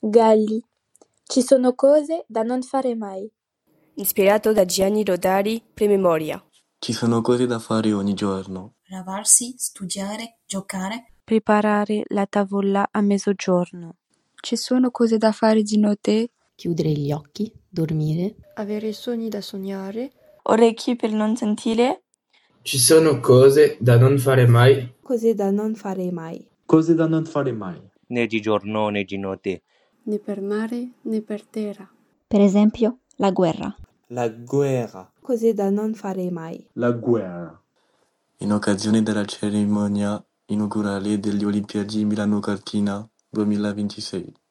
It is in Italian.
Galli. Ci sono cose da non fare mai. Ispirato da Gianni Rodari, Promemoria. Ci sono cose da fare ogni giorno. Lavarsi, studiare, giocare. Preparare la tavola a mezzogiorno. Ci sono cose da fare di notte. Chiudere gli occhi, dormire. Avere sogni da sognare. Orecchie per non sentire. Ci sono cose da non fare mai. Cose da non fare mai. Cose da non fare mai. Né di giorno né di notte. Né per mare né per terra. Per esempio, la guerra. La guerra. Cose da non fare mai. La guerra. In occasione della cerimonia inaugurale delle Olimpiadi Milano Cortina 2026.